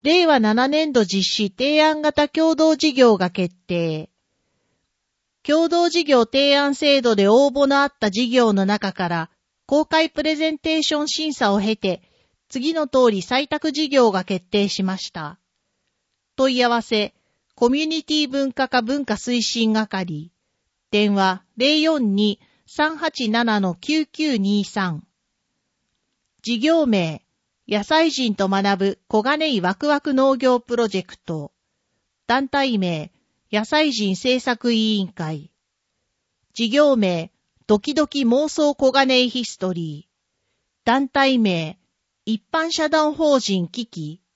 令和7年度実施提案型共同事業が決定。共同事業提案制度で応募のあった事業の中から公開プレゼンテーション審査を経て次の通り採択事業が決定しました。問い合わせ、コミュニティ文化課文化推進係。電話 042-387-9923。事業名、野菜人と学ぶ小金井ワクワク農業プロジェクト。団体名、野菜人政策委員会。事業名、ドキドキ妄想小金井ヒストリー。団体名、一般社団法人キキ。